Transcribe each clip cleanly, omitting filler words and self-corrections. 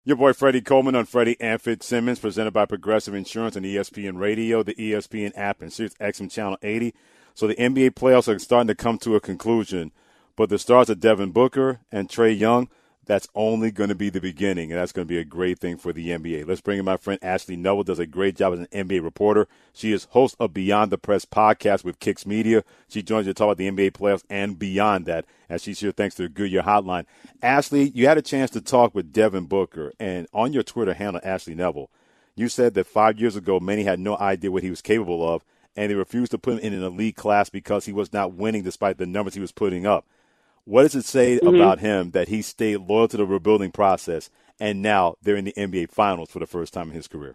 Your boy Freddie Coleman on Freddie and Fitzsimmons, presented by Progressive Insurance and ESPN Radio, the ESPN app, and Sirius XM Channel 80. So the NBA playoffs are starting to come to a conclusion, but the stars of Devin Booker and Trae Young, that's only going to be the beginning, and that's going to be a great thing for the NBA. Let's bring in my friend Ashley Noble, does a great job as an NBA reporter. She is host of Beyond the Press podcast with Kicks Media. She joins you to talk about the NBA playoffs and beyond that, as she's here thanks to the Goodyear Hotline. Ashley, you had a chance to talk with Devin Booker, and on your Twitter handle, Ashley Neville, you said that 5 years ago, many had no idea what he was capable of, and they refused to put him in an elite class because he was not winning despite the numbers he was putting up. What does it say about him that he stayed loyal to the rebuilding process, and now they're in the NBA Finals for the first time in his career?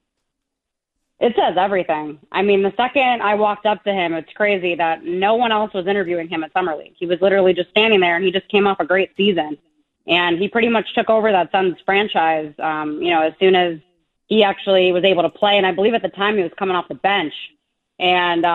It says everything. I mean, the second I walked up to him, it's crazy that no one else was interviewing him at Summer League. He was literally just standing there, and he just came off a great season. And he pretty much took over that Suns franchise, as soon as he actually was able to play. And I believe at the time he was coming off the bench. And,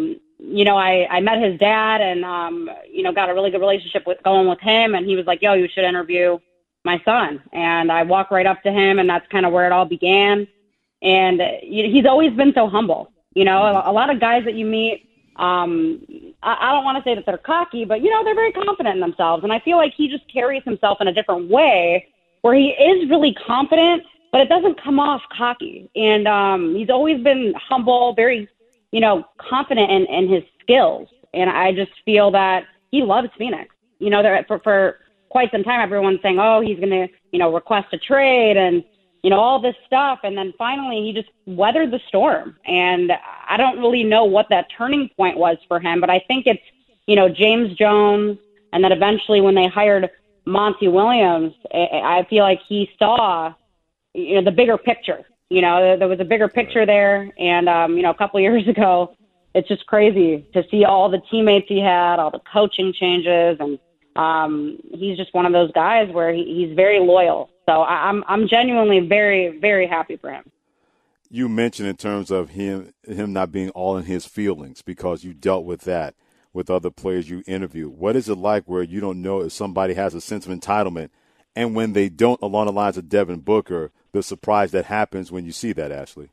I met his dad and, got a really good relationship going with him. And he was like, yo, you should interview my son. And I walked right up to him, and that's kind of where it all began. And he's always been so humble. A lot of guys that you meet, I don't want to say that they're cocky, but, they're very confident in themselves. And I feel like he just carries himself in a different way where he is really confident, but it doesn't come off cocky. And he's always been humble, very, confident in his skills. And I just feel that he loves Phoenix. For quite some time, everyone's saying, oh, he's going to, request a trade and, all this stuff. And then finally he just weathered the storm. And I don't really know what that turning point was for him, but I think it's, James Jones. And then eventually when they hired Monty Williams, I feel like he saw, the bigger picture. There was a bigger picture there. And, a couple of years ago, it's just crazy to see all the teammates he had, all the coaching changes. And he's just one of those guys where he's very loyal. So I'm genuinely very, very happy for him. You mentioned in terms of him not being all in his feelings because you dealt with that with other players you interview. What is it like where you don't know if somebody has a sense of entitlement, and when they don't, along the lines of Devin Booker, the surprise that happens when you see that, Ashley?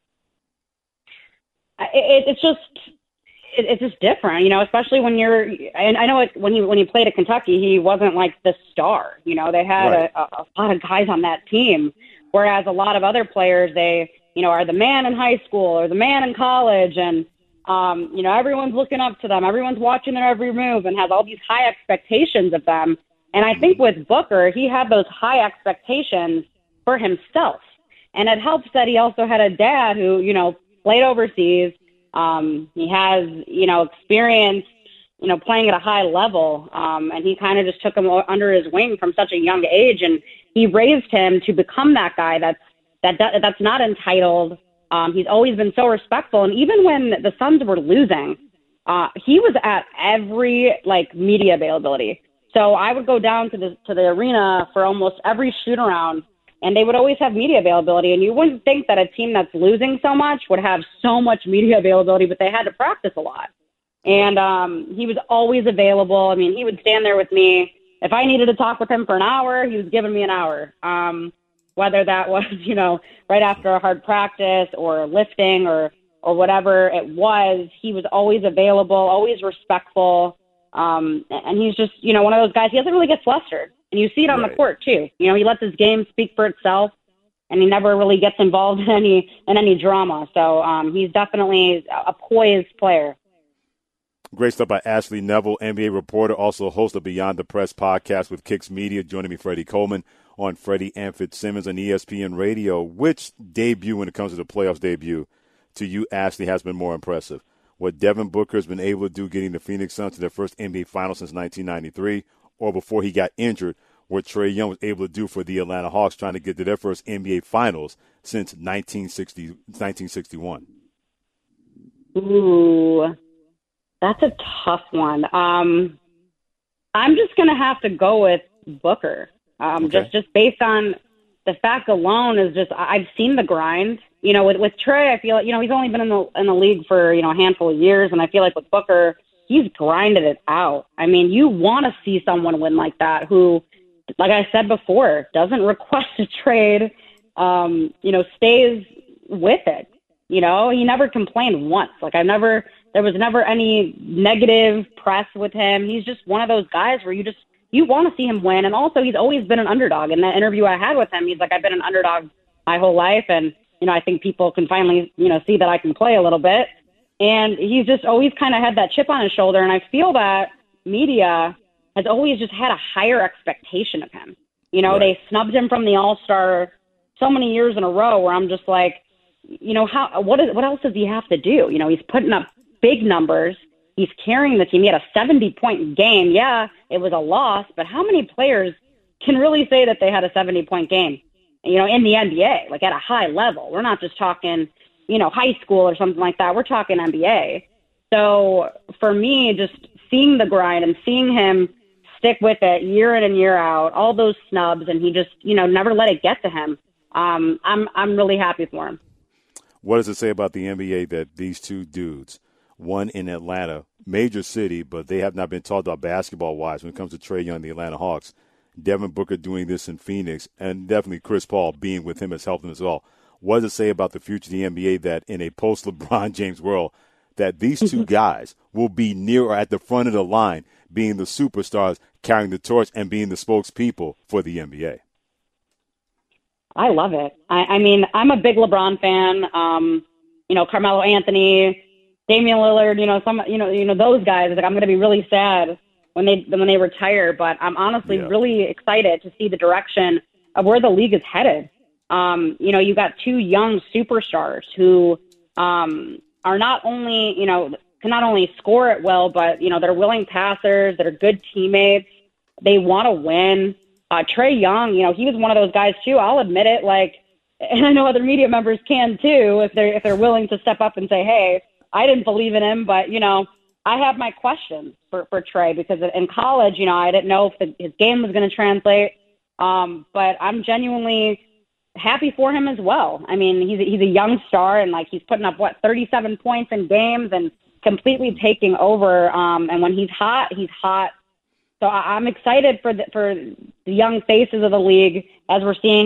It's just different, especially when you're, and I know when he played at Kentucky, he wasn't like the star, they had right. a lot of guys on that team, whereas a lot of other players, they, are the man in high school or the man in college. And, everyone's looking up to them. Everyone's watching their every move and has all these high expectations of them. And I think with Booker, he had those high expectations for himself. And it helps that he also had a dad who, played overseas. He has, experience, playing at a high level. And he kind of just took him under his wing from such a young age. And he raised him to become that guy that's not entitled. He's always been so respectful. And even when the Suns were losing, he was at every media availability. So I would go down to the arena for almost every shoot around, and they would always have media availability. And you wouldn't think that a team that's losing so much would have so much media availability, but they had to practice a lot. And he was always available. I mean, he would stand there with me. If I needed to talk with him for an hour, he was giving me an hour. Whether that was, right after a hard practice or lifting or whatever it was, he was always available, always respectful. And he's just, one of those guys, he doesn't really get flustered. And you see it on the court too. He lets his game speak for itself, and he never really gets involved in any drama. So he's definitely a poised player. Great stuff by Ashley Neville, NBA reporter, also host of Beyond the Press podcast with Kicks Media. Joining me, Freddie Coleman, on Freddie and Fitzsimmons on ESPN Radio. Which debut, when it comes to the playoffs debut, to you, Ashley, has been more impressive? What Devin Booker has been able to do getting the Phoenix Suns to their first NBA Finals since 1993, or before he got injured, what Trae Young was able to do for the Atlanta Hawks trying to get to their first NBA Finals since 1961? Ooh, that's a tough one. I'm just going to have to go with Booker. Okay. Just based on the fact alone is just, I've seen the grind. With Trae, I feel like, he's only been in the league for, a handful of years. And I feel like with Booker, he's grinded it out. I mean, you want to see someone win like that who like I said before, doesn't request a trade, stays with it. He never complained once. There was never any negative press with him. He's just one of those guys where you want to see him win. And also, he's always been an underdog. In that interview I had with him, he's like, I've been an underdog my whole life. And, I think people can finally, see that I can play a little bit. And he's just always kind of had that chip on his shoulder. And I feel that media has always just had a higher expectation of him. Right. They snubbed him from the All-Star so many years in a row where I'm just like, what else does he have to do? He's putting up big numbers. He's carrying the team. He had a 70-point game. Yeah, it was a loss, but how many players can really say that they had a 70-point game, in the NBA, like at a high level? We're not just talking, high school or something like that. We're talking NBA. So for me, just seeing the grind and seeing him stick with it year in and year out, all those snubs, and he just, never let it get to him. I'm really happy for him. What does it say about the NBA that these two dudes, one in Atlanta, major city, but they have not been talked about basketball-wise when it comes to Trae Young and the Atlanta Hawks, Devin Booker doing this in Phoenix, and definitely Chris Paul being with him has helped him as well. What does it say about the future of the NBA that in a post-LeBron James world that these two guys will be near or at the front of the line being the superstars, carrying the torch, and being the spokespeople for the NBA? I love it. I mean, I'm a big LeBron fan. Carmelo Anthony, Damian Lillard, those guys. Like, I'm going to be really sad when they retire, but I'm honestly really excited to see the direction of where the league is headed. You got two young superstars who are not only, can not only score it well, but, they're willing passers, that are good teammates. They want to win. Trae Young, he was one of those guys too. I'll admit it. And I know other media members can too, if they're willing to step up and say, hey, I didn't believe in him, but, I have my questions for Trae because in college, I didn't know if his game was going to translate. But I'm genuinely happy for him as well. I mean, he's a young star and he's putting up 37 points in games and completely taking over. And when he's hot, he's hot. So I'm excited for the young faces of the league as we're seeing,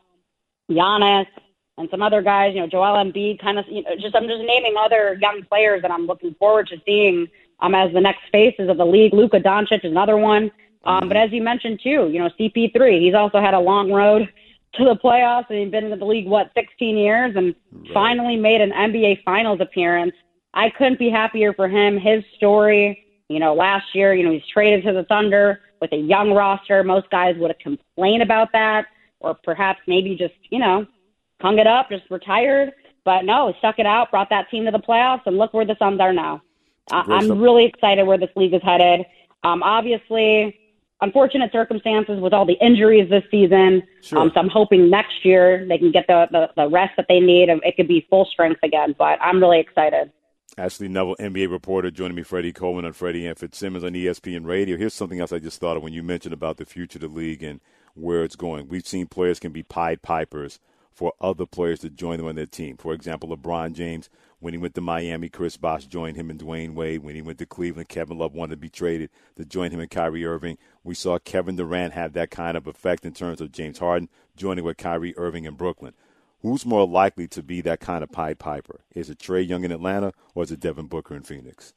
Giannis and some other guys, Joel Embiid, I'm just naming other young players that I'm looking forward to seeing as the next faces of the league. Luka Doncic is another one. But as you mentioned too, CP3, he's also had a long road to the playoffs, and he's been in the league, 16 years, and finally made an NBA Finals appearance. I couldn't be happier for him. His story, last year, he's traded to the Thunder with a young roster. Most guys would have complained about that, or perhaps maybe just, hung it up, just retired. But no, he stuck it out, brought that team to the playoffs, and look where the Suns are now. I'm really excited where this league is headed. Obviously, unfortunate circumstances with all the injuries this season. Sure. So I'm hoping next year they can get the rest that they need, and it could be full strength again. But I'm really excited. Ashley Neville, NBA reporter, joining me, Freddie Coleman on Freddie and Fitzsimmons on ESPN Radio. Here's something else I just thought of when you mentioned about the future of the league and where it's going. We've seen players can be Pied Pipers for other players to join them on their team. For example, LeBron James, when he went to Miami, Chris Bosh joined him and Dwayne Wade. When he went to Cleveland, Kevin Love wanted to be traded to join him and Kyrie Irving. We saw Kevin Durant have that kind of effect in terms of James Harden joining with Kyrie Irving in Brooklyn. Who's more likely to be that kind of Pied Piper? Is it Trae Young in Atlanta or is it Devin Booker in Phoenix?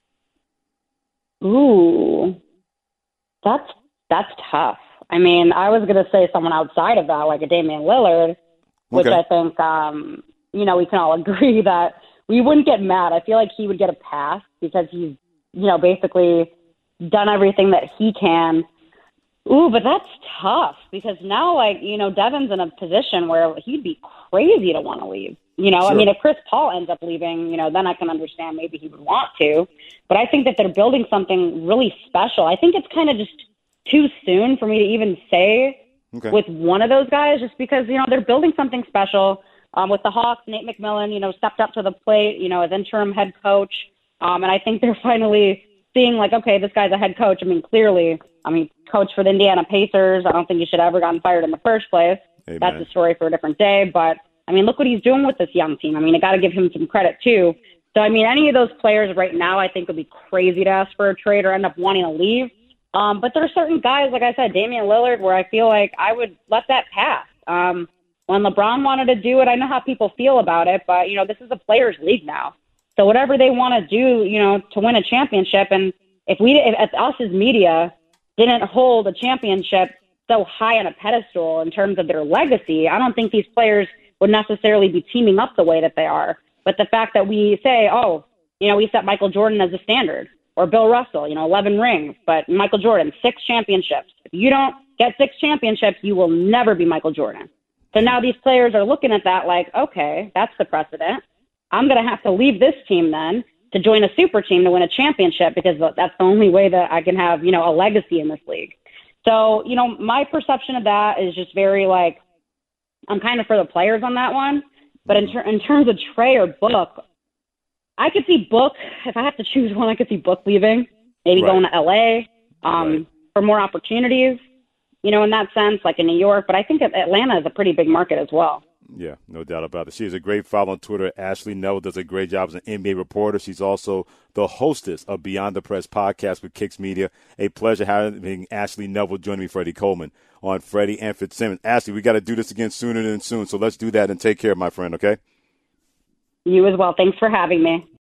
Ooh, that's tough. I mean, I was going to say someone outside of that, like a Damian Lillard, which I think, we can all agree that we wouldn't get mad. I feel like he would get a pass because he's, basically done everything that he can. Ooh, but that's tough because now, Devin's in a position where he'd be crazy to want to leave. Sure. I mean, if Chris Paul ends up leaving, then I can understand maybe he would want to. But I think that they're building something really special. I think it's kind of just too soon for me to even say with one of those guys just because, they're building something special. With the Hawks, Nate McMillan, stepped up to the plate, as interim head coach. And I think they're finally seeing okay, this guy's a head coach. I mean, clearly, coach for the Indiana Pacers. I don't think he should have ever gotten fired in the first place. Amen. That's a story for a different day. But, look what he's doing with this young team. I got to give him some credit, too. So, any of those players right now I think would be crazy to ask for a trade or end up wanting to leave. But there are certain guys, like I said, Damian Lillard, where I feel like I would let that pass. When LeBron wanted to do it, I know how people feel about it, but, this is a players' league now. So whatever they want to do, to win a championship, and if us as media didn't hold a championship so high on a pedestal in terms of their legacy, I don't think these players would necessarily be teaming up the way that they are. But the fact that we say, we set Michael Jordan as a standard, or Bill Russell, 11 rings, but Michael Jordan, 6 championships. If you don't get 6 championships, you will never be Michael Jordan. So now these players are looking at that like, okay, that's the precedent. I'm going to have to leave this team then to join a super team to win a championship, because that's the only way that I can have, a legacy in this league. So, my perception of that is just very like, I'm kind of for the players on that one. But in terms of Trey or Book, I could see Book, if I have to choose one, I could see Book leaving, maybe going to L.A. For more opportunities, in that sense, like in New York. But I think Atlanta is a pretty big market as well. Yeah, no doubt about it. She is a great follow on Twitter. Ashley Neville does a great job as an NBA reporter. She's also the hostess of Beyond the Press podcast with Kicks Media. A pleasure having Ashley Neville joining me, Freddie Coleman, on Freddie and Fitzsimmons. Ashley, we got to do this again sooner than soon, so let's do that and take care, my friend, okay? You as well. Thanks for having me.